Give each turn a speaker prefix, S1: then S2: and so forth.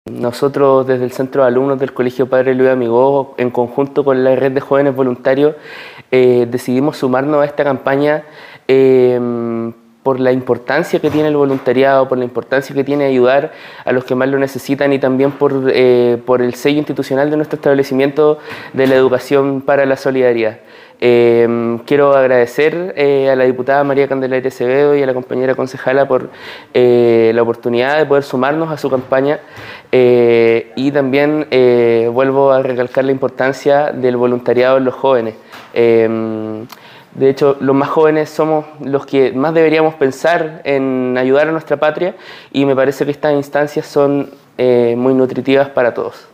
S1: Nosotros desde el Centro de Alumnos del Colegio Padre Luis Amigó, en conjunto con la Red de Jóvenes Voluntarios, decidimos sumarnos a esta campaña por la importancia que tiene el voluntariado, por la importancia que tiene ayudar a los que más lo necesitan y también por el sello institucional de nuestro establecimiento de la educación para la solidaridad. Quiero agradecer a la diputada María Candelaria Acevedo y a la compañera concejala por la oportunidad de poder sumarnos a su campaña y también vuelvo a recalcar la importancia del voluntariado en los jóvenes. De hecho, los más jóvenes somos los que más deberíamos pensar en ayudar a nuestra patria y me parece que estas instancias son muy nutritivas para todos.